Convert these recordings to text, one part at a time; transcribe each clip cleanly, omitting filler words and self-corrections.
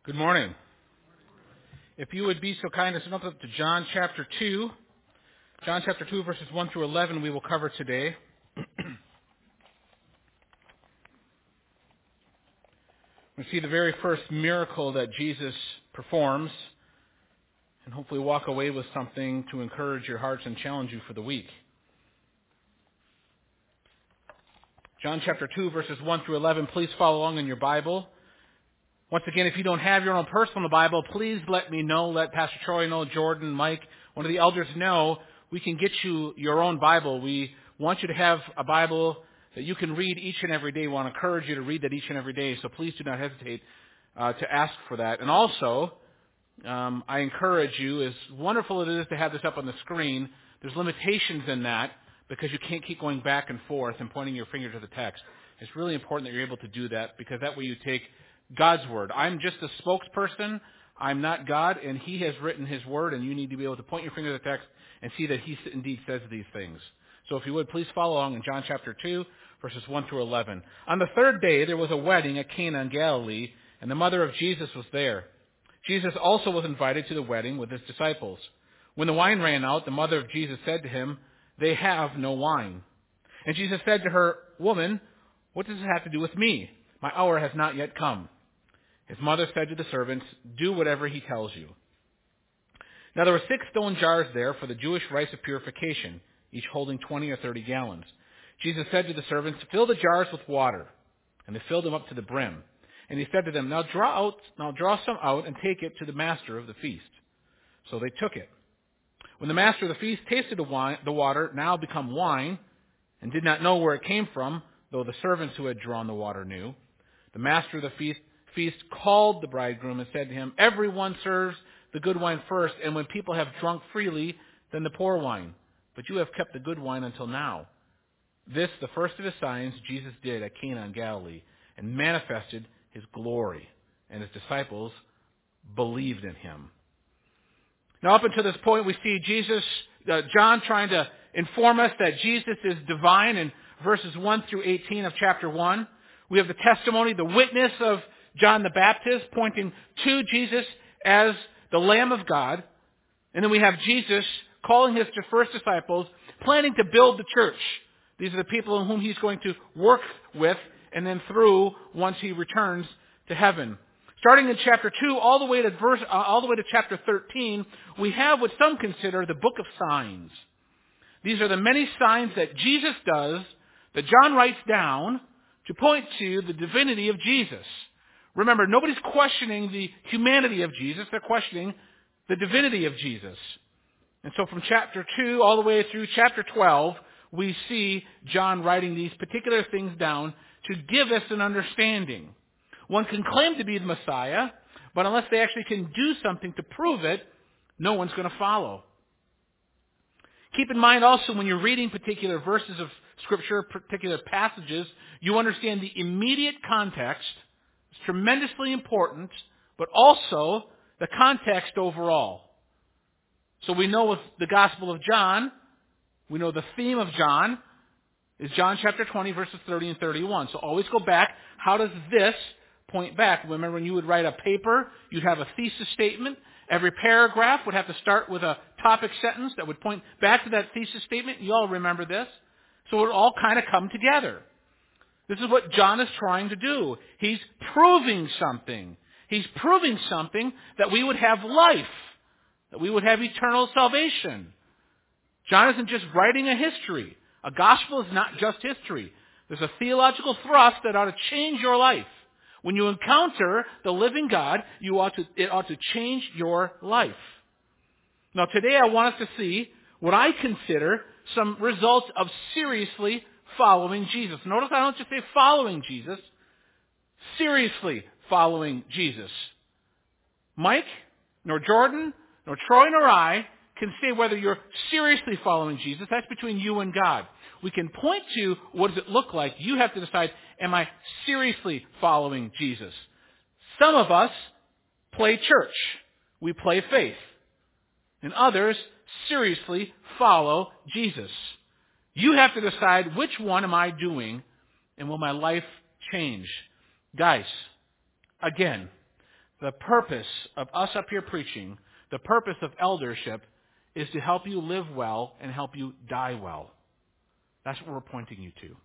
Good morning. If you would be so kind as to open up to John chapter 2. John chapter 2, verses 1 through 11 we will cover today. We see the very first miracle that Jesus performs, and hopefully walk away with something to encourage your hearts and challenge you for the week. John chapter 2, verses 1 through 11. Please follow along in your Bible. Once again, if you don't have your own personal Bible, please let me know. Let Pastor Troy know, Jordan, Mike, one of the elders know. We can get you your own Bible. We want you to have a Bible that you can read each and every day. We want to encourage you to read that each and every day, so please do not hesitate to ask for that. And also, I encourage you, as wonderful it is to have this up on the screen, there's limitations in that because you can't keep going back and forth and pointing your finger to the text. It's really important that you're able to do that because that way you take God's Word. I'm just a spokesperson. I'm not God, and He has written His Word, and you need to be able to point your finger to the text and see that He indeed says these things. So if you would, please follow along in John chapter 2, verses 1 through 11. On the third day, there was a wedding at Cana in Galilee, and the mother of Jesus was there. Jesus also was invited to the wedding with His disciples. When the wine ran out, the mother of Jesus said to Him, "They have no wine." And Jesus said to her, "Woman, what does this have to do with me? My hour has not yet come." His mother said to the servants, "Do whatever he tells you." Now there were 6 stone jars there for the Jewish rites of purification, each holding 20 or 30 gallons. Jesus said to the servants, "Fill the jars with water." And they filled them up to the brim. And he said to them, Now draw some out and take it to the master of the feast." So they took it. When the master of the feast tasted the water, now become wine, and did not know where it came from, though the servants who had drawn the water knew, the master of the feast called the bridegroom and said to him, "Everyone serves the good wine first, and when people have drunk freely, then the poor wine. But you have kept the good wine until now." This, the first of his signs, Jesus did at Cana in Galilee, and manifested his glory, and his disciples believed in him. Now, up until this point, we see John trying to inform us that Jesus is divine in verses 1 through 18 of chapter 1. We have the testimony, the witness of John the Baptist pointing to Jesus as the Lamb of God. And then we have Jesus calling his first disciples, planning to build the church. These are the people in whom he's going to work with and then through once he returns to heaven. Starting in chapter 2 all the way to chapter 13, we have what some consider the book of signs. These are the many signs that Jesus does that John writes down to point to the divinity of Jesus. Remember, nobody's questioning the humanity of Jesus. They're questioning the divinity of Jesus. And so from chapter 2 all the way through chapter 12, we see John writing these particular things down to give us an understanding. One can claim to be the Messiah, but unless they actually can do something to prove it, no one's going to follow. Keep in mind also when you're reading particular verses of Scripture, particular passages, you understand the immediate context. It's tremendously important, but also the context overall. So we know with the Gospel of John, we know the theme of John is John chapter 20, verses 30 and 31. So always go back. How does this point back? Remember, when you would write a paper, you'd have a thesis statement. Every paragraph would have to start with a topic sentence that would point back to that thesis statement. You all remember this. So it would all kind of come together. This is what John is trying to do. He's proving something. He's proving something that we would have life, that we would have eternal salvation. John isn't just writing a history. A gospel is not just history. There's a theological thrust that ought to change your life. When you encounter the living God, it ought to change your life. Now today I want us to see what I consider some results of seriously following Jesus. Notice I don't just say following Jesus, seriously following Jesus. Mike, nor Jordan, nor Troy, nor I can say whether you're seriously following Jesus. That's between you and God. We can point to what does it look like. You have to decide, am I seriously following Jesus? Some of us play church. We play faith. And others seriously follow Jesus. You have to decide which one am I doing and will my life change. Guys, again, The purpose of us up here preaching, the purpose of eldership, is to help you live well and help you die well. That's what we're pointing you to.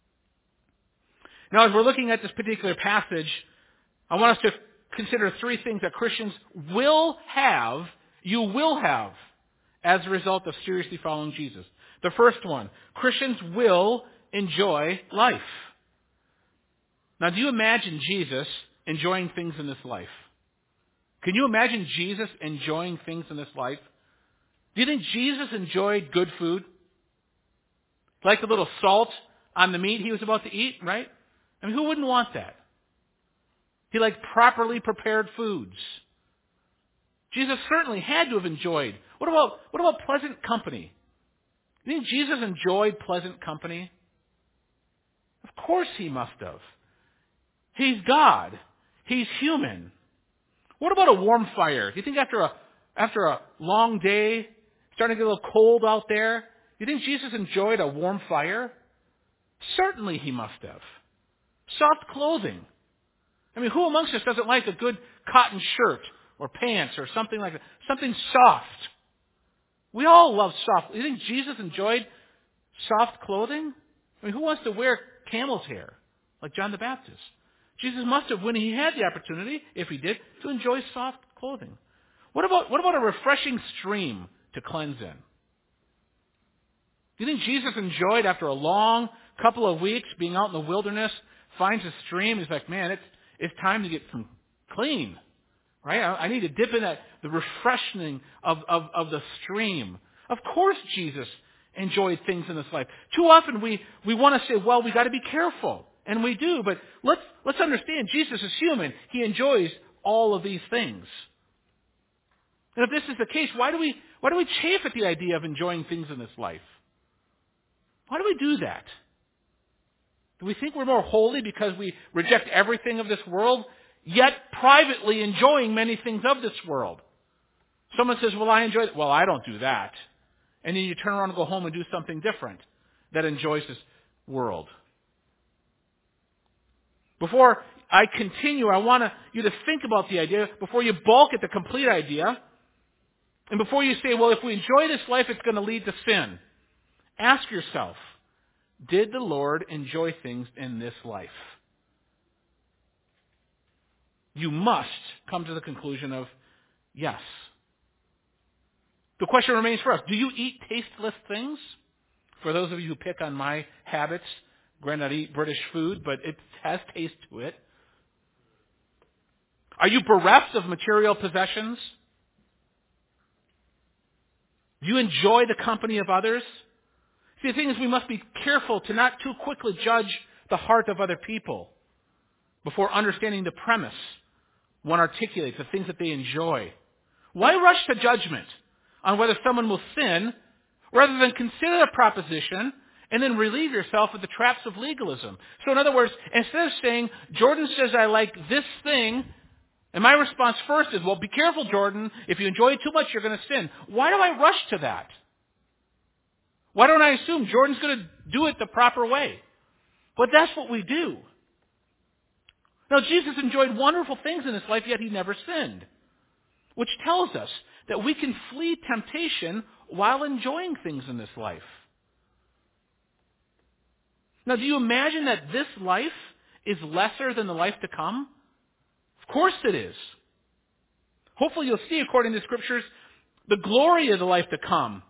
Now, as we're looking at this particular passage, I want us to consider three things that Christians will have, you will have, as a result of seriously following Jesus. The first one, Christians will enjoy life. Now, do you imagine Jesus enjoying things in this life? Can you imagine Jesus enjoying things in this life? Do you think Jesus enjoyed good food? Like the little salt on the meat he was about to eat, right? I mean, who wouldn't want that? He liked properly prepared foods. Jesus certainly had to have enjoyed. What about pleasant company? Do you think Jesus enjoyed pleasant company? Of course he must have. He's God. He's human. What about a warm fire? Do you think after a long day, starting to get a little cold out there, do you think Jesus enjoyed a warm fire? Certainly he must have. Soft clothing. I mean, who amongst us doesn't like a good cotton shirt or pants or something like that? Something soft. We all love soft. You think Jesus enjoyed soft clothing? I mean, who wants to wear camel's hair like John the Baptist? Jesus must have, when he had the opportunity, if he did, to enjoy soft clothing. What about a refreshing stream to cleanse in? Do you think Jesus enjoyed, after a long couple of weeks being out in the wilderness, finds a stream? He's like, man, it's time to get some clean, right? I need to dip in the refreshing of the stream. Of course Jesus enjoyed things in this life. Too often we want to say, well, we got to be careful. And we do, but let's understand, Jesus is human. He enjoys all of these things. And if this is the case, why do we chafe at the idea of enjoying things in this life? Why do we do that? Do we think we're more holy because we reject everything of this world, yet privately enjoying many things of this world? Someone says, well, I enjoy it. Well, I don't do that. And then you turn around and go home and do something different that enjoys this world. Before I continue, I want you to think about the idea, before you balk at the complete idea, and before you say, well, if we enjoy this life, it's going to lead to sin. Ask yourself, did the Lord enjoy things in this life? You must come to the conclusion of yes. The question remains for us, do you eat tasteless things? For those of you who pick on my habits, granted I eat British food, but it has taste to it. Are you bereft of material possessions? Do you enjoy the company of others? See, the thing is, we must be careful to not too quickly judge the heart of other people before understanding the premise one articulates, the things that they enjoy. Why rush to judgment on whether someone will sin rather than consider the proposition and then relieve yourself of the traps of legalism? So in other words, instead of saying, Jordan says I like this thing, and my response first is, well, be careful, Jordan. If you enjoy it too much, you're going to sin. Why do I rush to that? Why don't I assume Jordan's going to do it the proper way? But that's what we do. Now, Jesus enjoyed wonderful things in his life, yet he never sinned, which tells us that we can flee temptation while enjoying things in this life. Now, do you imagine that this life is lesser than the life to come? Of course it is. Hopefully you'll see, according to the Scriptures, the glory of the life to come.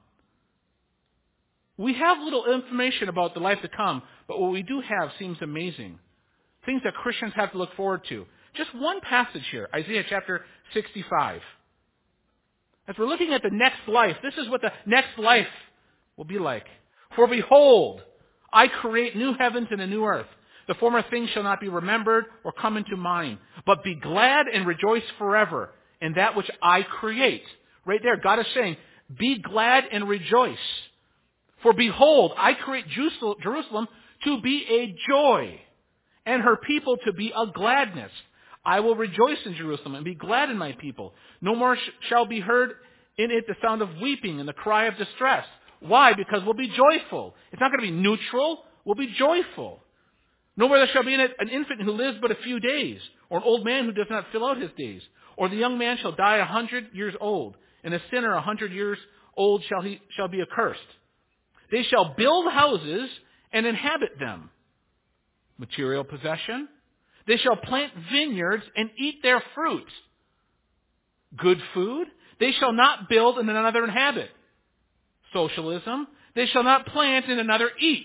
We have little information about the life to come, but what we do have seems amazing. Things that Christians have to look forward to. Just one passage here, Isaiah chapter 65. As we're looking at the next life, this is what the next life will be like. For behold, I create new heavens and a new earth. The former things shall not be remembered or come into mind. But be glad and rejoice forever in that which I create. Right there, God is saying, be glad and rejoice. For behold, I create Jerusalem to be a joy, and her people to be a gladness. I will rejoice in Jerusalem and be glad in my people. No more shall be heard in it the sound of weeping and the cry of distress. Why? Because we'll be joyful. It's not going to be neutral. We'll be joyful. Nor there shall be in it an infant who lives but a few days, or an old man who does not fill out his days. Or the young man shall die 100 years old, and a sinner 100 years old shall be accursed. They shall build houses and inhabit them. Material possession. They shall plant vineyards and eat their fruit. Good food. They shall not build and another inhabit. Socialism. They shall not plant and another eat.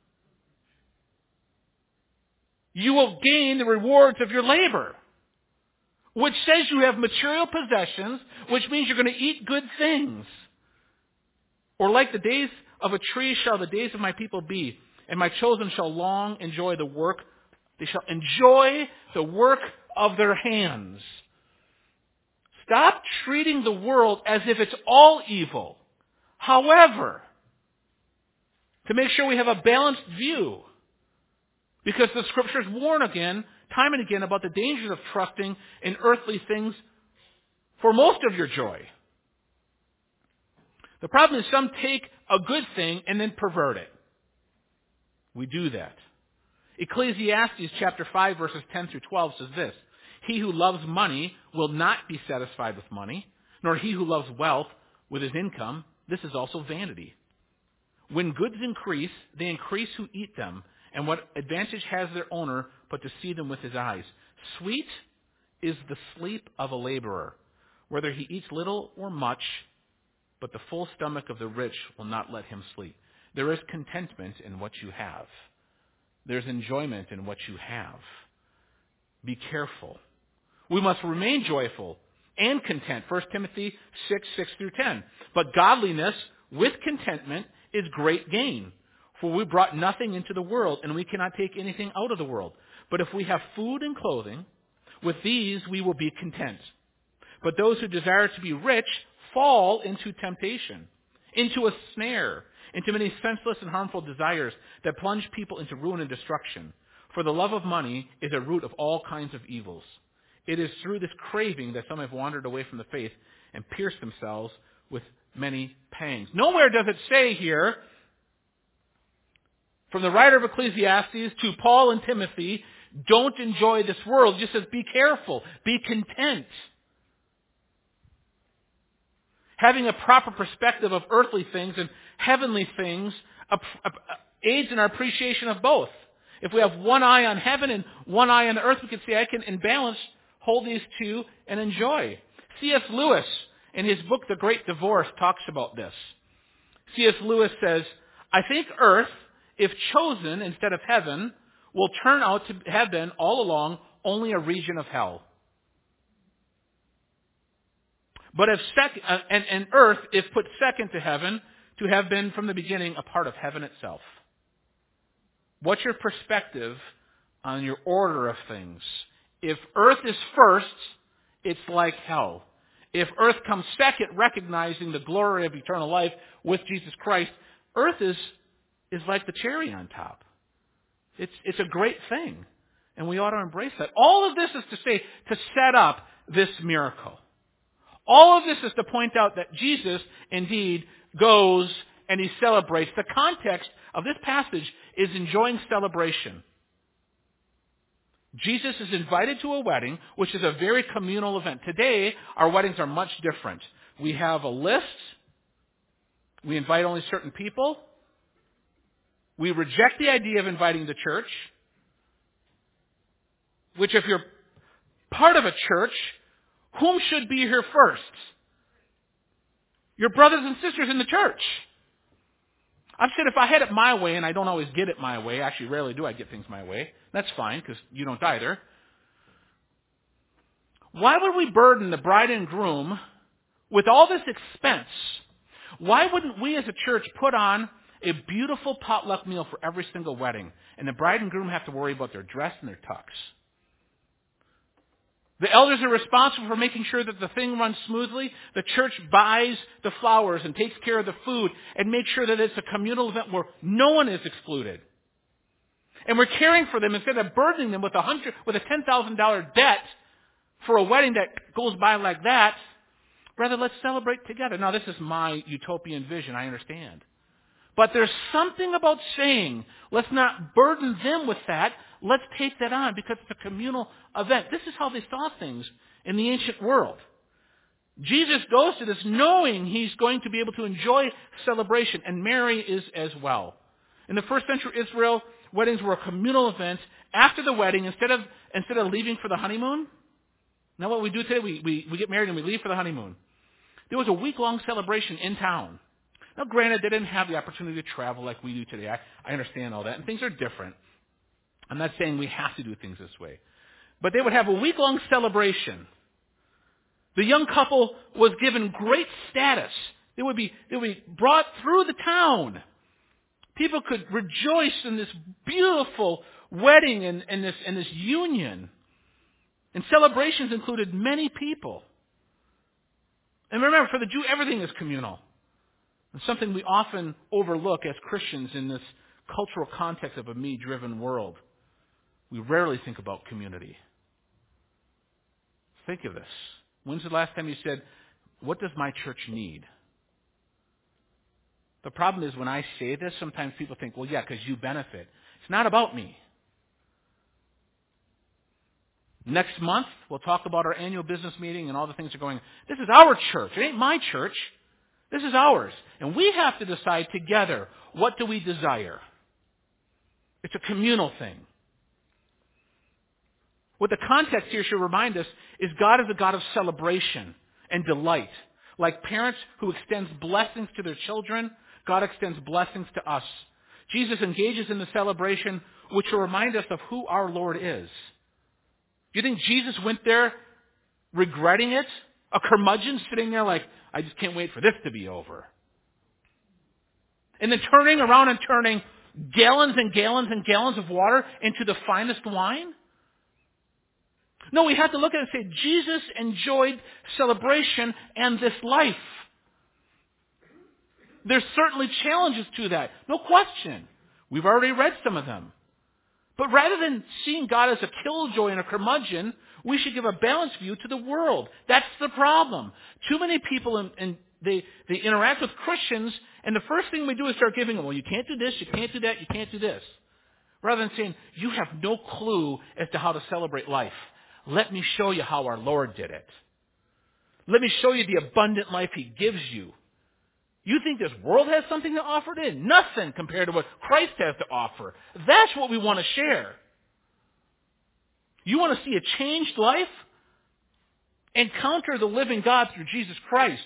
You will gain the rewards of your labor, which says you have material possessions, which means you're going to eat good things. Or like the days of a tree shall the days of my people be, and my chosen shall long enjoy the work. They shall enjoy the work of their hands. Stop treating the world as if it's all evil. However, to make sure we have a balanced view, because the Scriptures warn again, time and again, about the dangers of trusting in earthly things for most of your joy. The problem is some take a good thing and then pervert it. We do that. Ecclesiastes chapter 5 verses 10 through 12 says this: He who loves money will not be satisfied with money, nor he who loves wealth with his income. This is also vanity. When goods increase, they increase who eat them, and what advantage has their owner but to see them with his eyes? Sweet is the sleep of a laborer, whether he eats little or much, but the full stomach of the rich will not let him sleep. There is contentment in what you have. There's enjoyment in what you have. Be careful. We must remain joyful and content. 1 Timothy 6 through 10. But godliness with contentment is great gain. For we brought nothing into the world, and we cannot take anything out of the world. But if we have food and clothing, with these we will be content. But those who desire to be rich fall into temptation, into a snare, into many senseless and harmful desires that plunge people into ruin and destruction. For the love of money is a root of all kinds of evils. It is through this craving that some have wandered away from the faith and pierced themselves with many pangs. Nowhere does it say here, from the writer of Ecclesiastes to Paul and Timothy, don't enjoy this world. It just says be careful, be content. Having a proper perspective of earthly things and heavenly things aids in our appreciation of both. If we have one eye on heaven and one eye on the earth, we can say, I can, in balance, hold these two and enjoy. C.S. Lewis, in his book, The Great Divorce, talks about this. C.S. Lewis says, I think earth, if chosen instead of heaven, will turn out to have been, all along, only a region of hell. But if and earth, if put second to heaven, to have been from the beginning a part of heaven itself. What's your perspective on your order of things? If earth is first, it's like hell. If earth comes second, recognizing the glory of eternal life with Jesus Christ, earth is like the cherry on top. It's a great thing, and we ought to embrace that. All of this is to say, to set up this miracle. All of this is to point out that Jesus indeed goes and he celebrates. The context of this passage is enjoying celebration. Jesus is invited to a wedding, which is a very communal event. Today, our weddings are much different. We have a list. We invite only certain people. We reject the idea of inviting the church, which if you're part of a church, whom should be here first? Your brothers and sisters in the church. I've said if I had it my way, and I don't always get it my way, actually rarely do I get things my way, that's fine because you don't either. Why would we burden the bride and groom with all this expense? Why wouldn't we as a church put on a beautiful potluck meal for every single wedding, and the bride and groom have to worry about their dress and their tux? The elders are responsible for making sure that the thing runs smoothly. The church buys the flowers and takes care of the food and makes sure that it's a communal event where no one is excluded. And we're caring for them instead of burdening them with a $10,000 debt for a wedding that goes by like that. Rather, let's celebrate together. Now, this is my utopian vision, I understand. But there's something about saying, let's not burden them with that. Let's take that on because it's a communal event. This is how they saw things in the ancient world. Jesus goes to this knowing he's going to be able to enjoy celebration, and Mary is as well. In the first century Israel, weddings were a communal event. After the wedding, instead of leaving for the honeymoon, now what we do today, we get married and we leave for the honeymoon. There was a week-long celebration in town. Now, granted, they didn't have the opportunity to travel like we do today. I understand all that, and things are different. I'm not saying we have to do things this way. But they would have a week-long celebration. The young couple was given great status. They would be brought through the town. People could rejoice in this beautiful wedding and this union. And celebrations included many people. And remember, for the Jew, everything is communal. It's something we often overlook as Christians in this cultural context of a me-driven world. We rarely think about community. Think of this. When's the last time you said, what does my church need? The problem is when I say this, sometimes people think, well, yeah, because you benefit. It's not about me. Next month, we'll talk about our annual business meeting and all the things that are going. This is our church. It ain't my church. This is ours. And we have to decide together, what do we desire? It's a communal thing. What the context here should remind us is God is a God of celebration and delight. Like parents who extends blessings to their children, God extends blessings to us. Jesus engages in the celebration, which will remind us of who our Lord is. Do you think Jesus went there regretting it? A curmudgeon sitting there like, I just can't wait for this to be over. And then turning around and turning gallons and gallons and gallons of water into the finest wine? No, we have to look at it and say, Jesus enjoyed celebration and this life. There's certainly challenges to that. No question. We've already read some of them. But rather than seeing God as a killjoy and a curmudgeon, we should give a balanced view to the world. That's the problem. Too many people, they interact with Christians, and the first thing we do is start giving them, well, you can't do this, you can't do that, you can't do this. Rather than saying, you have no clue as to how to celebrate life. Let me show you how our Lord did it. Let me show you the abundant life He gives you. You think this world has something to offer? It is nothing compared to what Christ has to offer. That's what we want to share. You want to see a changed life? Encounter the living God through Jesus Christ.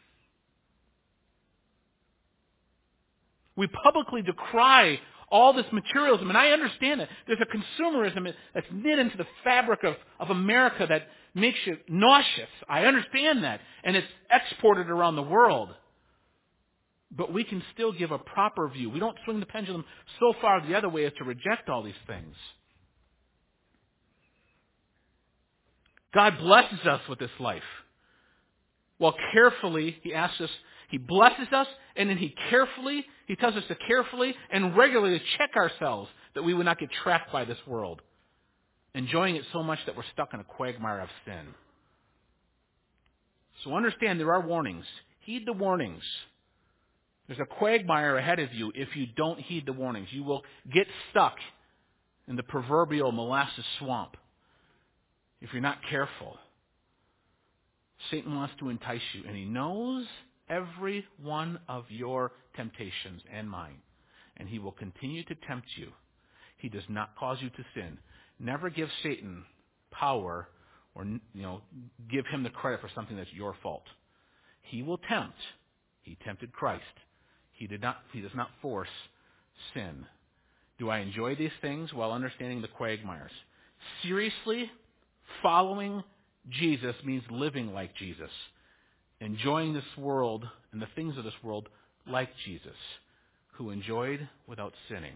We publicly decry all this materialism, and I understand that. There's a consumerism that's knit into the fabric of America that makes you nauseous. I understand that, and it's exported around the world. But we can still give a proper view. We don't swing the pendulum so far the other way as to reject all these things. God blesses us with this life. Well, carefully, He asks us, He blesses us, and then He tells us to carefully and regularly check ourselves that we would not get trapped by this world, enjoying it so much that we're stuck in a quagmire of sin. So understand there are warnings. Heed the warnings. There's a quagmire ahead of you if you don't heed the warnings. You will get stuck in the proverbial molasses swamp if you're not careful. Satan wants to entice you, and he knows every one of your temptations and mine, and he will continue to tempt you. He does not cause you to sin. Never give Satan power or give him the credit for something that's your fault. He will tempt. He tempted Christ. He does not force sin. Do I enjoy these things while understanding the quagmires? Seriously, following Jesus means living like Jesus, enjoying this world and the things of this world like Jesus, who enjoyed without sinning.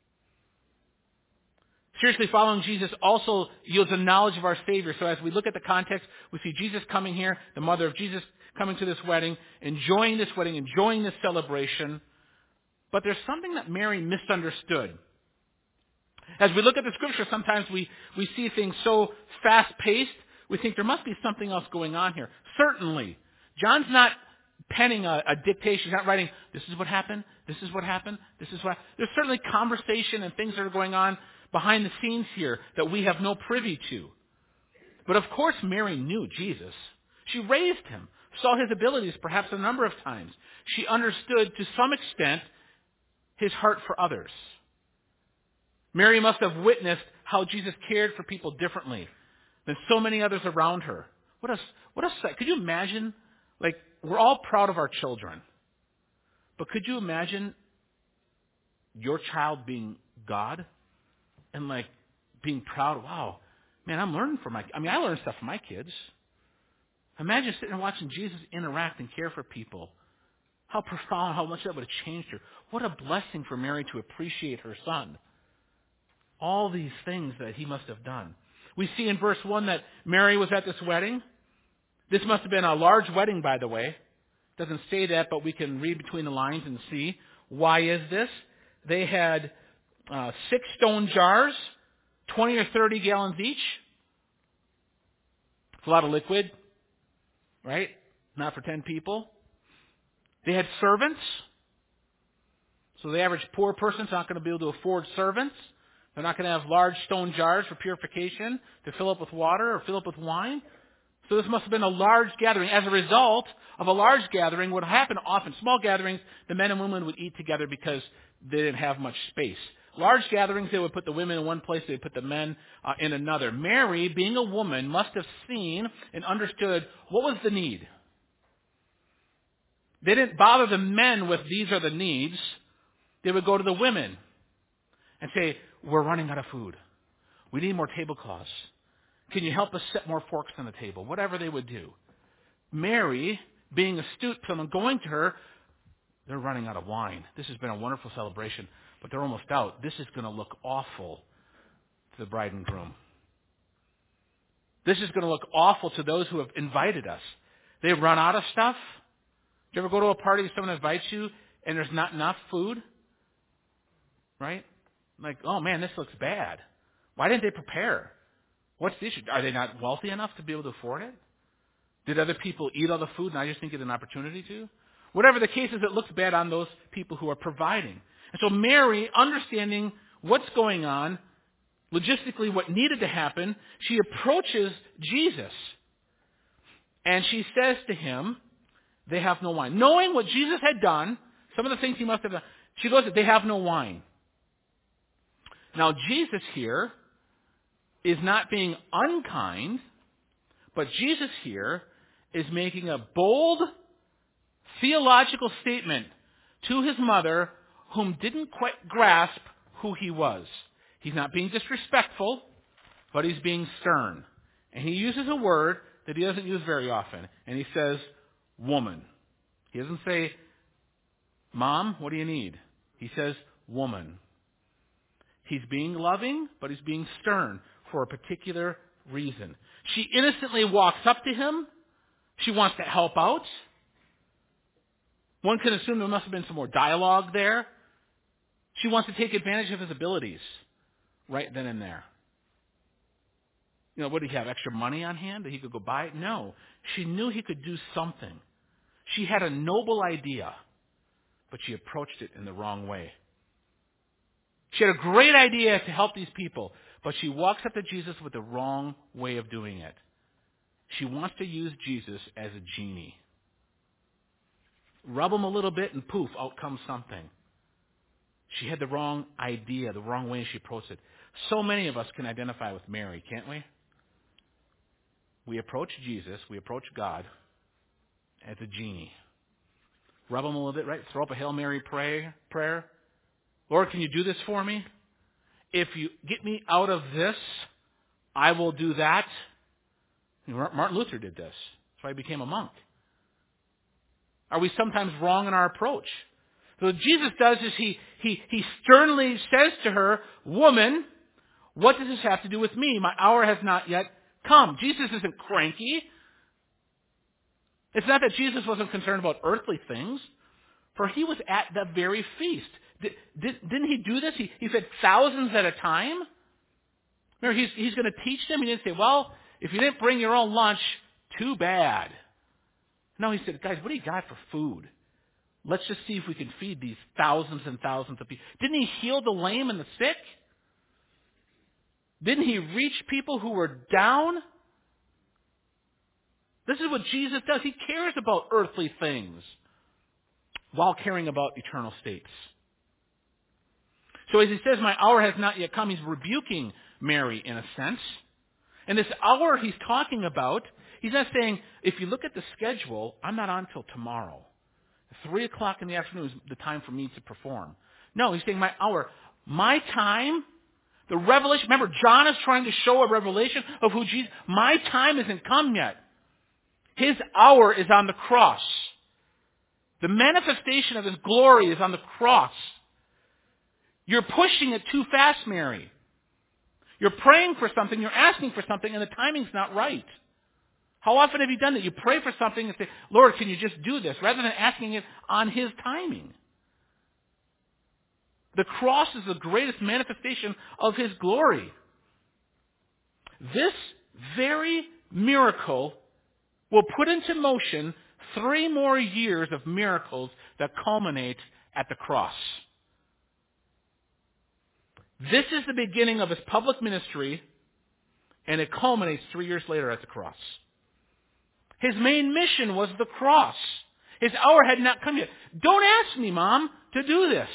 Seriously, following Jesus also yields a knowledge of our Savior. So as we look at the context, we see Jesus coming here, the mother of Jesus coming to this wedding, enjoying this celebration. But there's something that Mary misunderstood. As we look at the Scripture, sometimes we see things so fast-paced, we think there must be something else going on here. Certainly, John's not penning a dictation. He's not writing, this is what happened, This is what happened. This is what... There's certainly conversation and things that are going on behind the scenes here that we have no privy to. But of course Mary knew Jesus. She raised him, saw his abilities perhaps a number of times. She understood to some extent his heart for others. Mary must have witnessed how Jesus cared for people differently than so many others around her. What a sight. Could you imagine, like, we're all proud of our children. But could you imagine your child being God? And, like, being proud, wow, man, I'm learning from I learn stuff from my kids. Imagine sitting and watching Jesus interact and care for people. How profound, how much that would have changed her. What a blessing for Mary to appreciate her son. All these things that he must have done. We see in verse 1 that Mary was at this wedding. This must have been a large wedding, by the way. It doesn't say that, but we can read between the lines and see. Why is this? They had 6 stone jars, 20 or 30 gallons each. It's a lot of liquid, right? Not for 10 people. They had servants. So the average poor person's not going to be able to afford servants. They're not going to have large stone jars for purification to fill up with water or fill up with wine. So this must have been a large gathering. As a result of a large gathering, what happened often, small gatherings, the men and women would eat together because they didn't have much space. Large gatherings, they would put the women in one place, they would put the men in another. Mary, being a woman, must have seen and understood what was the need. They didn't bother the men with these are the needs. They would go to the women and say, we're running out of food. We need more tablecloths. Can you help us set more forks on the table? Whatever they would do. Mary, being astute, someone going to her, they're running out of wine. This has been a wonderful celebration, but they're almost out. This is going to look awful to the bride and groom. This is going to look awful to those who have invited us. They've run out of stuff. Do you ever go to a party and someone invites you and there's not enough food? Right? Like, oh man, this looks bad. Why didn't they prepare? What's the issue? Are they not wealthy enough to be able to afford it? Did other people eat all the food and I just didn't get an opportunity to? Whatever the case is, it looks bad on those people who are providing. And so Mary, understanding what's going on, logistically what needed to happen, she approaches Jesus. And she says to him, they have no wine. Knowing what Jesus had done, some of the things he must have done, she goes, they have no wine. Now Jesus here is not being unkind, but Jesus here is making a bold theological statement to his mother whom didn't quite grasp who he was. He's not being disrespectful, but he's being stern. And he uses a word that he doesn't use very often. And he says, woman. He doesn't say, Mom, what do you need? He says, woman. He's being loving, but he's being stern for a particular reason. She innocently walks up to him. She wants to help out. One can assume there must have been some more dialogue there. She wants to take advantage of his abilities right then and there. You know, what did he have? Extra money on hand that he could go buy it? No. She knew he could do something. She had a noble idea, but she approached it in the wrong way. She had a great idea to help these people, but she walks up to Jesus with the wrong way of doing it. She wants to use Jesus as a genie. Rub him a little bit and poof, out comes something. She had the wrong idea, the wrong way she approached it. So many of us can identify with Mary, can't we? We approach Jesus, we approach God as a genie. Rub him a little bit, right? Throw up a Hail Mary prayer. Lord, can you do this for me? If you get me out of this, I will do that. Martin Luther did this. That's why he became a monk. Are we sometimes wrong in our approach? So what Jesus does is he sternly says to her, woman, what does this have to do with me? My hour has not yet come. Jesus isn't cranky. It's not that Jesus wasn't concerned about earthly things, for he was at the very feast. Didn't he do this? He fed thousands at a time. Remember, he's going to teach them. He didn't say, well, if you didn't bring your own lunch, too bad. No, he said, guys, what do you got for food? Let's just see if we can feed these thousands and thousands of people. Didn't he heal the lame and the sick? Didn't he reach people who were down? This is what Jesus does. He cares about earthly things while caring about eternal states. So as he says, my hour has not yet come, he's rebuking Mary in a sense. And this hour he's talking about, he's not saying, if you look at the schedule, I'm not on till tomorrow. 3 o'clock in the afternoon is the time for me to perform. No, he's saying my hour. My time, the revelation, remember John is trying to show a revelation of who Jesus, my time hasn't come yet. His hour is on the cross. The manifestation of his glory is on the cross. You're pushing it too fast, Mary. You're praying for something, you're asking for something, and the timing's not right. How often have you done that? You pray for something and say, Lord, can you just do this? Rather than asking it on his timing. The cross is the greatest manifestation of his glory. This very miracle will put into motion 3 more years of miracles that culminate at the cross. This is the beginning of his public ministry, and it culminates 3 years later at the cross. His main mission was the cross. His hour had not come yet. Don't ask me, Mom, to do this.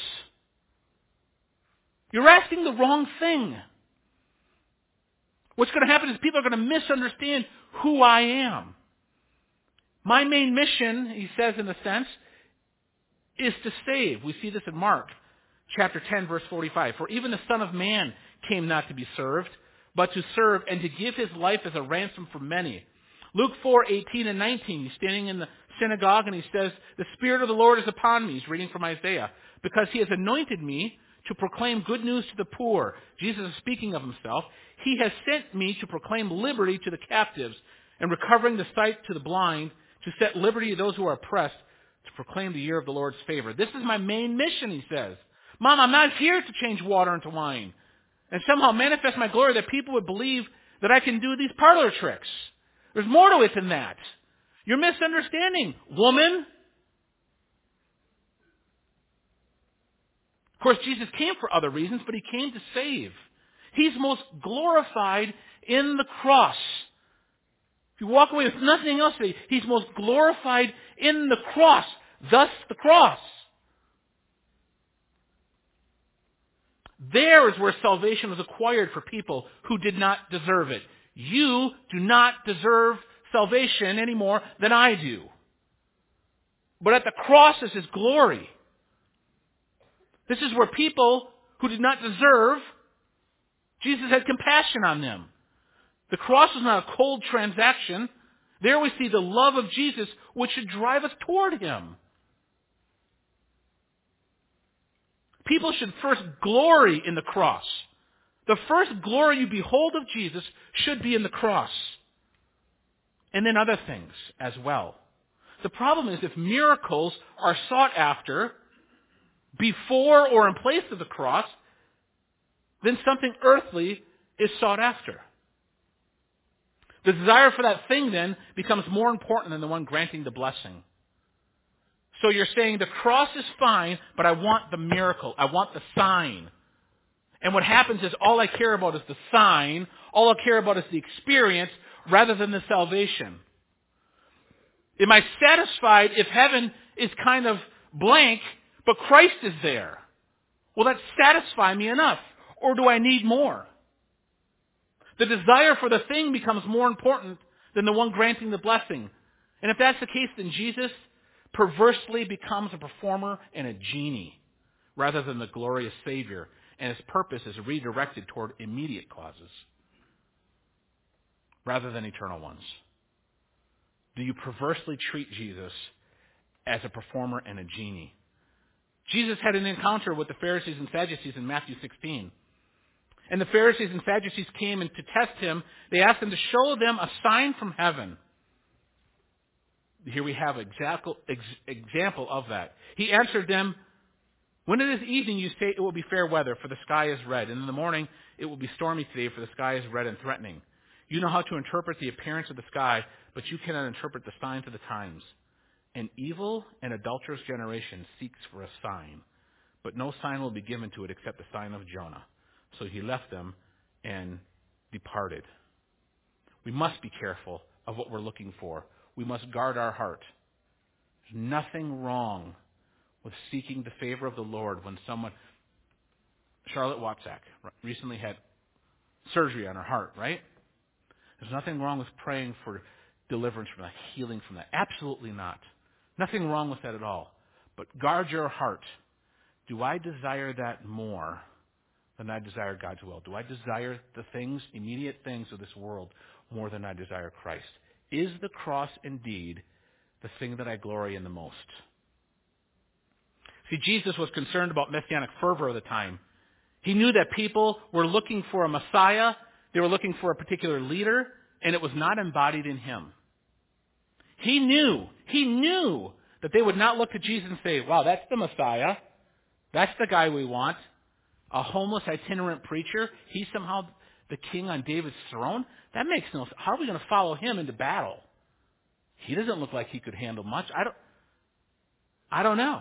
You're asking the wrong thing. What's going to happen is people are going to misunderstand who I am. My main mission, he says in a sense, is to save. We see this in Mark chapter 10, verse 45. For even the Son of Man came not to be served, but to serve and to give his life as a ransom for many. Luke 4:18 and 19, he's standing in the synagogue and he says, the Spirit of the Lord is upon me. He's reading from Isaiah. Because he has anointed me to proclaim good news to the poor. Jesus is speaking of himself. He has sent me to proclaim liberty to the captives and recovering the sight to the blind, to set liberty to those who are oppressed, to proclaim the year of the Lord's favor. This is my main mission, he says. Mom, I'm not here to change water into wine and somehow manifest my glory that people would believe that I can do these parlor tricks. There's more to it than that. You're misunderstanding, woman. Of course, Jesus came for other reasons, but he came to save. He's most glorified in the cross. If you walk away with nothing else, he's most glorified in the cross. Thus, the cross. There is where salvation was acquired for people who did not deserve it. You do not deserve salvation any more than I do. But at the cross is his glory. This is where people who did not deserve, Jesus had compassion on them. The cross was not a cold transaction. There we see the love of Jesus, which should drive us toward him. People should first glory in the cross. The first glory you behold of Jesus should be in the cross. And then other things as well. The problem is if miracles are sought after before or in place of the cross, then something earthly is sought after. The desire for that thing then becomes more important than the one granting the blessing. So you're saying the cross is fine, but I want the miracle. I want the sign. And what happens is all I care about is the sign. All I care about is the experience rather than the salvation. Am I satisfied if heaven is kind of blank, but Christ is there? Will that satisfy me enough? Or do I need more? The desire for the thing becomes more important than the one granting the blessing. And if that's the case, then Jesus perversely becomes a performer and a genie rather than the glorious Savior. And his purpose is redirected toward immediate causes rather than eternal ones. Do you perversely treat Jesus as a performer and a genie? Jesus had an encounter with the Pharisees and Sadducees in Matthew 16. And the Pharisees and Sadducees came and to test him, they asked him to show them a sign from heaven. Here we have an example of that. He answered them, when it is evening, you say it will be fair weather, for the sky is red. And in the morning, it will be stormy today, for the sky is red and threatening. You know how to interpret the appearance of the sky, but you cannot interpret the signs of the times. An evil and adulterous generation seeks for a sign, but no sign will be given to it except the sign of Jonah. So he left them and departed. We must be careful of what we're looking for. We must guard our heart. There's nothing wrong with seeking the favor of the Lord when someone... Charlotte Watsack recently had surgery on her heart, right? There's nothing wrong with praying for deliverance from that, healing from that. Absolutely not. Nothing wrong with that at all. But guard your heart. Do I desire that more than I desire God's will? Do I desire the things, immediate things of this world more than I desire Christ? Is the cross indeed the thing that I glory in the most? See, Jesus was concerned about messianic fervor of the time. He knew that people were looking for a Messiah. They were looking for a particular leader, and it was not embodied in him. He knew that they would not look to Jesus and say, wow, that's the Messiah. That's the guy we want. A homeless itinerant preacher. He's somehow the king on David's throne. That makes no sense. How are we going to follow him into battle? He doesn't look like he could handle much. I don't know.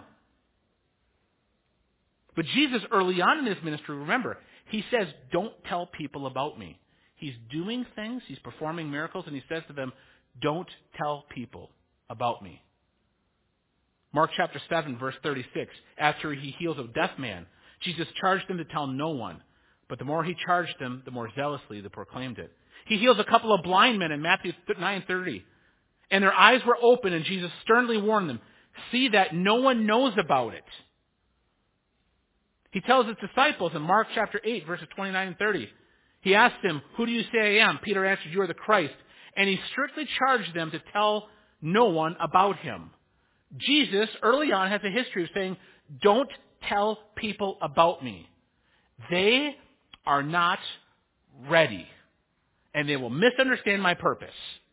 But Jesus, early on in his ministry, remember, he says, don't tell people about me. He's doing things, he's performing miracles, and he says to them, don't tell people about me. Mark chapter 7, verse 36, after he heals a deaf man, Jesus charged them to tell no one. But the more he charged them, the more zealously they proclaimed it. He heals a couple of blind men in Matthew 9:30. And their eyes were open, and Jesus sternly warned them, see that no one knows about it. He tells his disciples in Mark chapter 8, verses 29 and 30. He asked them, who do you say I am? Peter answered, you are the Christ. And he strictly charged them to tell no one about him. Jesus, early on, has a history of saying, don't tell people about me. They are not ready. And they will misunderstand my purpose.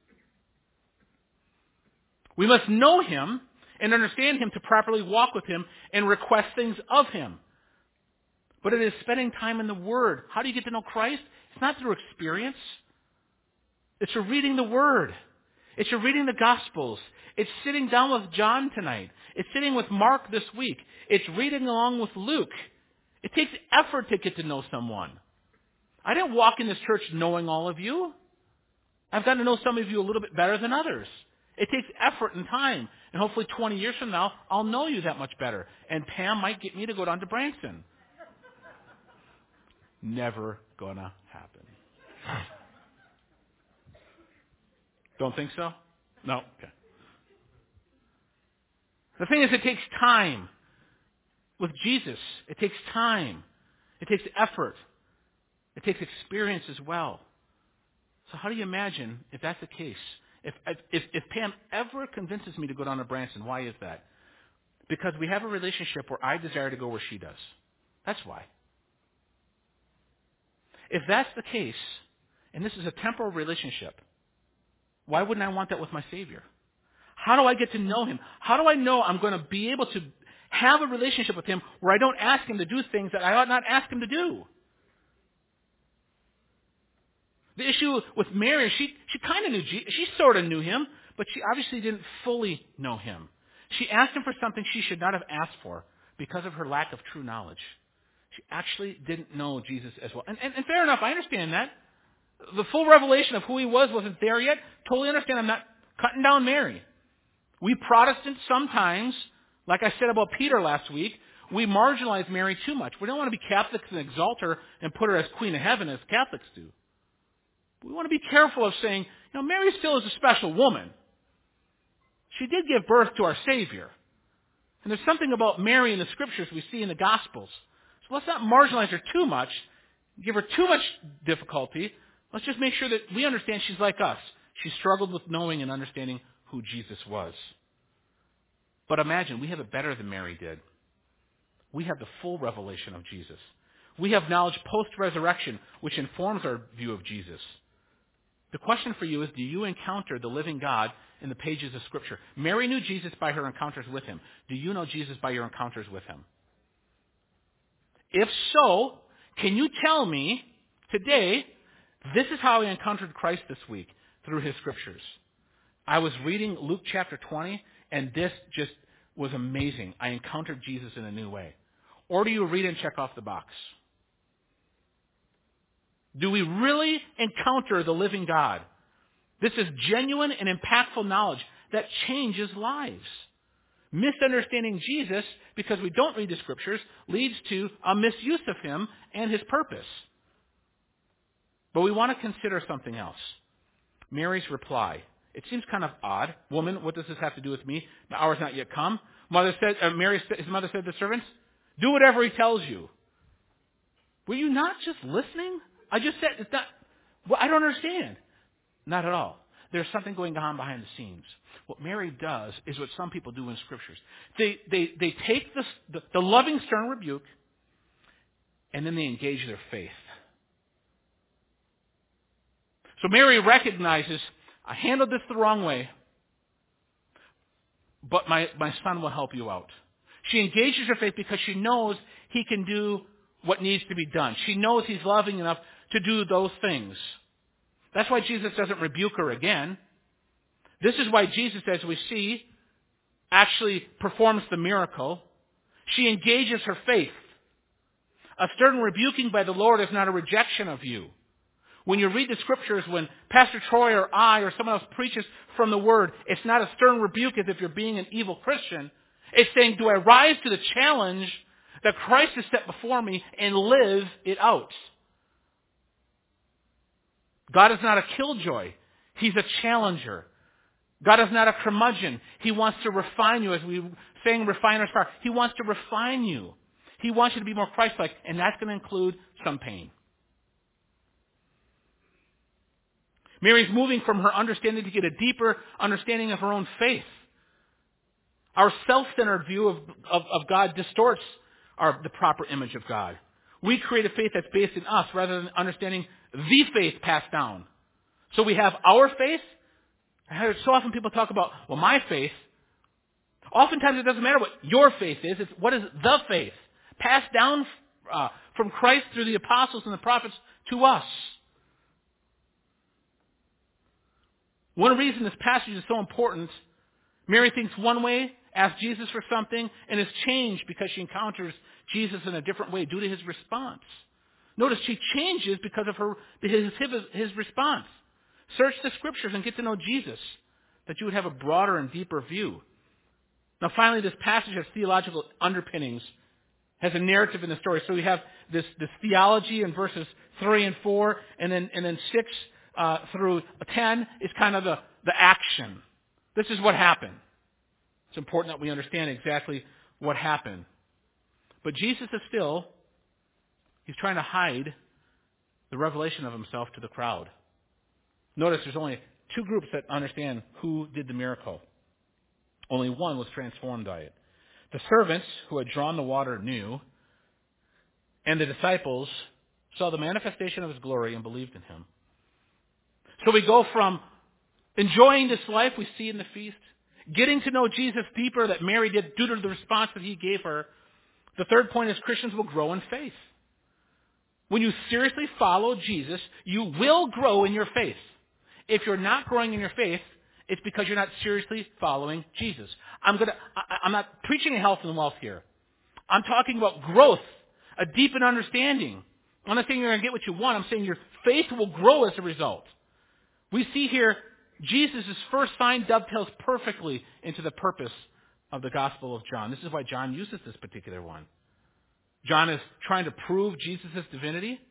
We must know him and understand him to properly walk with him and request things of him. But it is spending time in the Word. How do you get to know Christ? It's not through experience. It's through reading the Word. It's through reading the Gospels. It's sitting down with John tonight. It's sitting with Mark this week. It's reading along with Luke. It takes effort to get to know someone. I didn't walk in this church knowing all of you. I've gotten to know some of you a little bit better than others. It takes effort and time. And hopefully 20 years from now, I'll know you that much better. And Pam might get me to go down to Branson. Never gonna happen. Don't think so? No? Okay. The thing is, it takes time. With Jesus, it takes time. It takes effort. It takes experience as well. So how do you imagine if that's the case? If Pam ever convinces me to go down to Branson, why is that? Because we have a relationship where I desire to go where she does. That's why. If that's the case, and this is a temporal relationship, why wouldn't I want that with my Savior? How do I get to know him? How do I know I'm going to be able to have a relationship with him where I don't ask him to do things that I ought not ask him to do? The issue with Mary, she kind of knew Jesus. She sort of knew him, but she obviously didn't fully know him. She asked him for something she should not have asked for because of her lack of true knowledge. She actually didn't know Jesus as well. And fair enough, I understand that. The full revelation of who he was wasn't there yet. Totally understand. I'm not cutting down Mary. We Protestants sometimes, like I said about Peter last week, we marginalize Mary too much. We don't want to be Catholics and exalt her and put her as Queen of Heaven as Catholics do. We want to be careful of saying, Mary still is a special woman. She did give birth to our Savior. And there's something about Mary in the Scriptures we see in the Gospels. So let's not marginalize her too much, give her too much difficulty. Let's just make sure that we understand she's like us. She struggled with knowing and understanding who Jesus was. But imagine, we have it better than Mary did. We have the full revelation of Jesus. We have knowledge post-resurrection, which informs our view of Jesus. The question for you is, do you encounter the living God in the pages of Scripture? Mary knew Jesus by her encounters with him. Do you know Jesus by your encounters with him? If so, can you tell me today, this is how I encountered Christ this week through his Scriptures. I was reading Luke chapter 20, And this just was amazing. I encountered Jesus in a new way. Or do you read and check off the box? Do we really encounter the living God? This is genuine and impactful knowledge that changes lives. Misunderstanding Jesus, because we don't read the Scriptures, leads to a misuse of Him and His purpose. But we want to consider something else. Mary's reply. It seems kind of odd. Woman, what does this have to do with me? The hour's not yet come. His mother said to the servants, do whatever he tells you. Were you not just listening? I just said, it's not, well, I don't understand. Not at all. There's something going on behind the scenes. What Mary does is what some people do in Scriptures. They take the loving, stern rebuke, and then they engage their faith. So Mary recognizes, I handled this the wrong way, but my son will help you out. She engages her faith because she knows he can do what needs to be done. She knows he's loving enough to do those things. That's why Jesus doesn't rebuke her again. This is why Jesus, as we see, actually performs the miracle. She engages her faith. A stern rebuking by the Lord is not a rejection of you. When you read the Scriptures, when Pastor Troy or I or someone else preaches from the Word, it's not a stern rebuke as if you're being an evil Christian. It's saying, do I rise to the challenge that Christ has set before me and live it out? God is not a killjoy. He's a challenger. God is not a curmudgeon. He wants to refine you, as we saying refiner's fire. He wants to refine you. He wants you to be more Christ-like, and that's going to include some pain. Mary's moving from her understanding to get a deeper understanding of her own faith. Our self-centered view of God distorts the proper image of God. We create a faith that's based in us rather than understanding the faith passed down. So we have our faith. So often people talk about, well, my faith. Oftentimes it doesn't matter what your faith is. It's what is the faith passed down from Christ through the apostles and the prophets to us. One reason this passage is so important, Mary thinks one way, asks Jesus for something, and is changed because she encounters Jesus in a different way due to his response. Notice she changes because of his response. Search the Scriptures and get to know Jesus, that you would have a broader and deeper view. Now finally, this passage has theological underpinnings, has a narrative in the story. So we have this theology in verses 3 and 4, and then 6 through 10 is kind of the action. This is what happened. It's important that we understand exactly what happened. But Jesus is he's trying to hide the revelation of himself to the crowd. Notice there's only two groups that understand who did the miracle. Only one was transformed by it. The servants who had drawn the water knew, and the disciples saw the manifestation of his glory and believed in him. So we go from enjoying this life we see in the feast, getting to know Jesus deeper that Mary did due to the response that he gave her. The third point is Christians will grow in faith. When you seriously follow Jesus, you will grow in your faith. If you're not growing in your faith, it's because you're not seriously following Jesus. I'm not preaching health and wealth here. I'm talking about growth, a deepened understanding. I'm not saying you're going to get what you want. I'm saying your faith will grow as a result. We see here Jesus' first sign dovetails perfectly into the purpose of the Gospel of John. This is why John uses this particular one. John is trying to prove Jesus' divinity.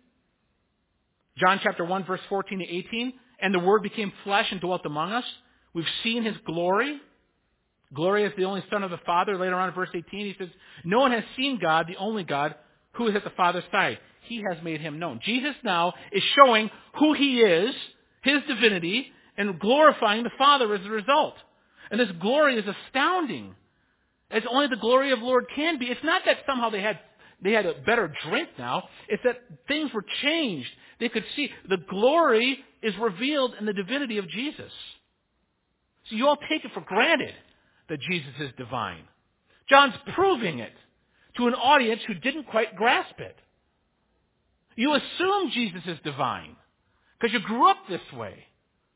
John chapter 1, verse 14 to 18. And the Word became flesh and dwelt among us. We've seen his glory. Glory as the only Son of the Father. Later on in verse 18 he says, no one has seen God, the only God, who is at the Father's side. He has made him known. Jesus now is showing who he is, his divinity, and glorifying the Father as a result. And this glory is astounding, as only the glory of the Lord can be. It's not that somehow they had a better drink now. It's that things were changed. They could see the glory is revealed in the divinity of Jesus. So you all take it for granted that Jesus is divine. John's proving it to an audience who didn't quite grasp it. You assume Jesus is divine because you grew up this way.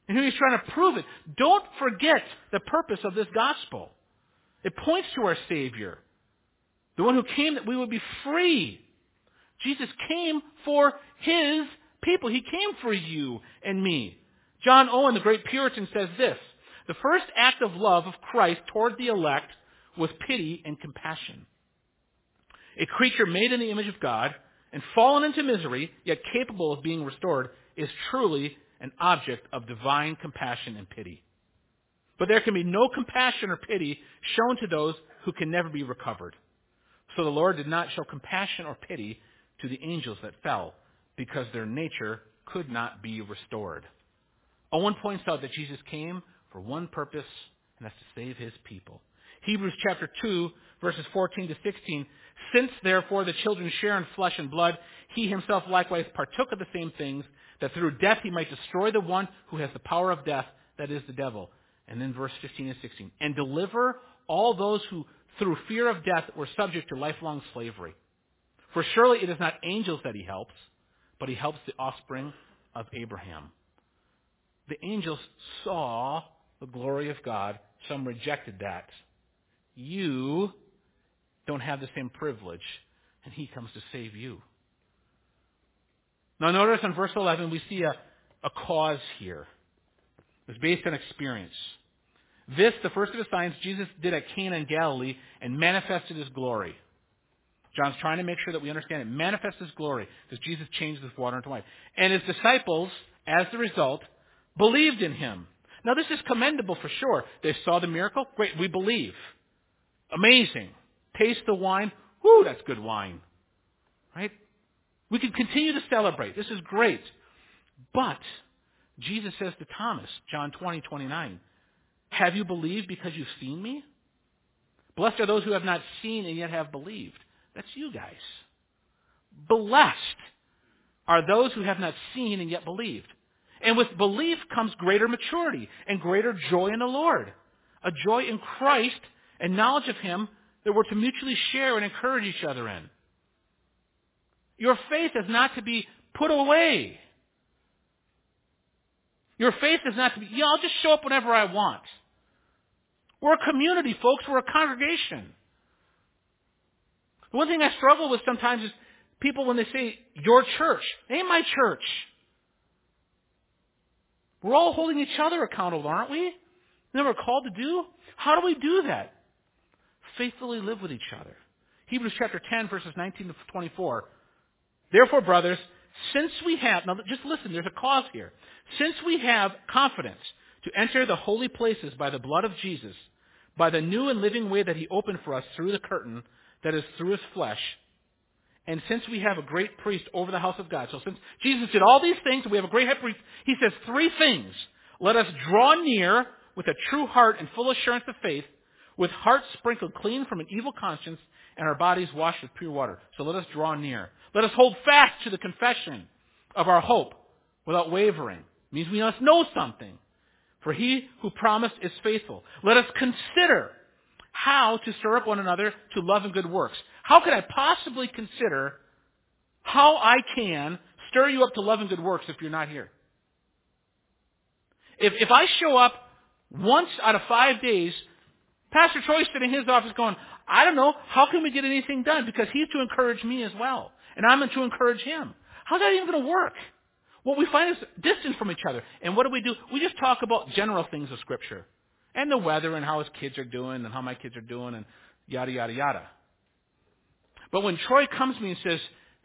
And here he's trying to prove it. Don't forget the purpose of this gospel. It points to our Savior, the one who came that we would be free. Jesus came for his people. He came for you and me. John Owen, the great Puritan, says this: the first act of love of Christ toward the elect was pity and compassion. A creature made in the image of God and fallen into misery, yet capable of being restored, is truly an object of divine compassion and pity. But there can be no compassion or pity shown to those who can never be recovered. So the Lord did not show compassion or pity to the angels that fell, because their nature could not be restored. Owen points out that Jesus came for one purpose, and that's to save his people. Hebrews chapter 2, verses 14 to 16. Since, therefore, the children share in flesh and blood, he himself likewise partook of the same things, that through death he might destroy the one who has the power of death, that is the devil. And then verse 15 and 16. And deliver all those who, through fear of death, were subject to lifelong slavery. For surely it is not angels that he helps, but he helps the offspring of Abraham. The angels saw the glory of God. Some rejected that. You don't have the same privilege, and he comes to save you. Now notice in verse 11 we see a cause here. It's based on experience. This, the first of the signs Jesus did at Cana in Galilee, and manifested his glory. John's trying to make sure that we understand it. Manifests his glory, because Jesus changed this water into wine. And his disciples, as the result, believed in him. Now this is commendable for sure. They saw the miracle. Great, we believe. Amazing. Taste the wine. Whoo, that's good wine. Right? We can continue to celebrate. This is great. But Jesus says to Thomas, John 20:29, have you believed because you've seen me? Blessed are those who have not seen and yet have believed. That's you guys. Blessed are those who have not seen and yet believed. And with belief comes greater maturity and greater joy in the Lord. A joy in Christ and knowledge of him that we're to mutually share and encourage each other in. Your faith is not to be put away. Your faith is not to be, I'll just show up whenever I want. We're a community, folks. We're a congregation. The one thing I struggle with sometimes is people when they say, your church. It ain't my church. We're all holding each other accountable, aren't we? Isn't that what we're called to do? How do we do that? Faithfully live with each other. Hebrews chapter 10, verses 19 to 24. Therefore, brothers, since we have, now just listen, there's a cause here. Since we have confidence to enter the holy places by the blood of Jesus, by the new and living way that he opened for us through the curtain, that is through his flesh, and since we have a great priest over the house of God, so since Jesus did all these things, we have a great high priest, he says three things. Let us draw near with a true heart and full assurance of faith, with hearts sprinkled clean from an evil conscience, and our bodies washed with pure water. So let us draw near. Let us hold fast to the confession of our hope without wavering. It means we must know something. For he who promised is faithful. Let us consider how to stir up one another to love and good works. How can I possibly consider how I can stir you up to love and good works if you're not here? If I show up once out of 5 days, Pastor Troy's sitting in his office going, I don't know, how can we get anything done? Because he's to encourage me as well. And I'm to encourage him. How's that even going to work? What we find is distance from each other. And what do? We just talk about general things of Scripture. And the weather and how his kids are doing and how my kids are doing and yada, yada, yada. But when Troy comes to me and says,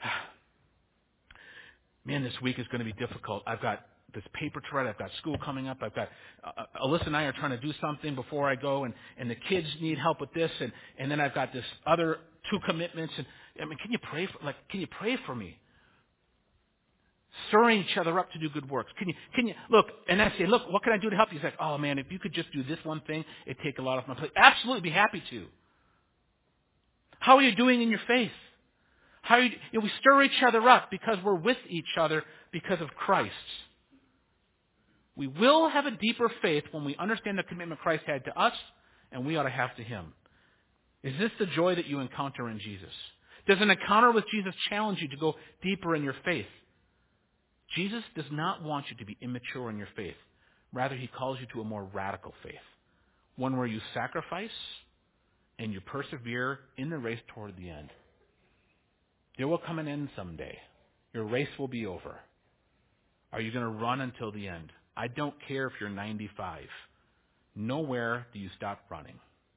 man, this week is going to be difficult. I've got this paper to write. I've got school coming up. I've got Alyssa and I are trying to do something before I go, and the kids need help with this, and then I've got this other 2 commitments. And I mean, can you pray for me? Stirring each other up to do good works. Can you look? And I say, look, what can I do to help you? He's like, oh man, if you could just do this one thing, it'd take a lot off my plate. Absolutely, be happy to. How are you doing in your faith? How are you? We stir each other up because we're with each other because of Christ. We will have a deeper faith when we understand the commitment Christ had to us, and we ought to have to him. Is this the joy that you encounter in Jesus? Does an encounter with Jesus challenge you to go deeper in your faith? Jesus does not want you to be immature in your faith. Rather, he calls you to a more radical faith, one where you sacrifice and you persevere in the race toward the end. There will come an end someday. Your race will be over. Are you going to run until the end? I don't care if you're 95. Nowhere do you stop running.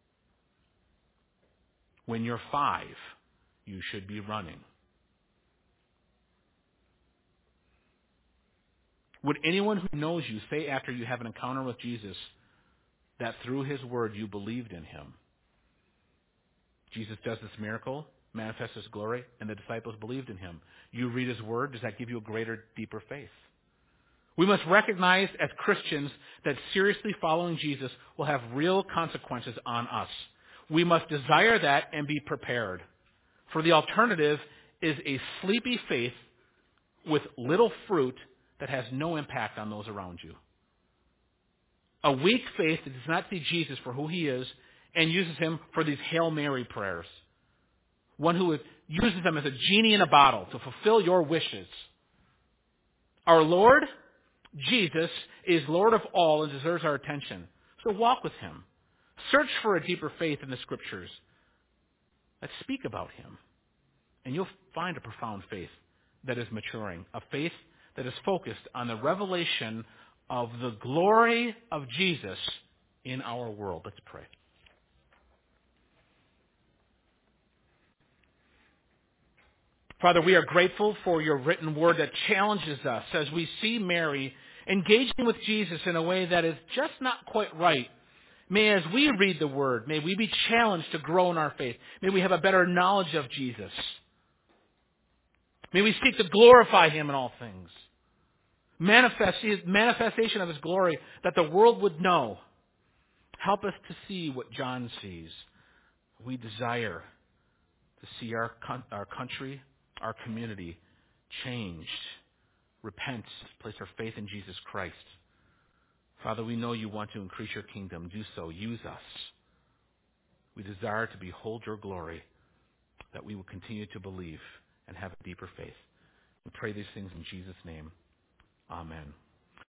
When you're 5, you should be running. Would anyone who knows you say after you have an encounter with Jesus that through his word you believed in him? Jesus does this miracle, manifests his glory, and the disciples believed in him. You read his word, does that give you a greater, deeper faith? We must recognize as Christians that seriously following Jesus will have real consequences on us. We must desire that and be prepared. For the alternative is a sleepy faith with little fruit that has no impact on those around you. A weak faith that does not see Jesus for who he is and uses him for these Hail Mary prayers. One who uses them as a genie in a bottle to fulfill your wishes. Our Lord, Jesus, is Lord of all and deserves our attention. So walk with him. Search for a deeper faith in the Scriptures. Let's speak about him. And you'll find a profound faith that is maturing. A faith that is focused on the revelation of the glory of Jesus in our world. Let's pray. Father, we are grateful for your written word that challenges us as we see Mary engaging with Jesus in a way that is just not quite right. May, as we read the word, may we be challenged to grow in our faith. May we have a better knowledge of Jesus. May we seek to glorify him in all things. Manifestation of his glory that the world would know. Help us to see what John sees. We desire to see our country, our community changed, repent, place our faith in Jesus Christ. Father, we know you want to increase your kingdom. Do so. Use us. We desire to behold your glory, that we will continue to believe and have a deeper faith. We pray these things in Jesus' name. Amen.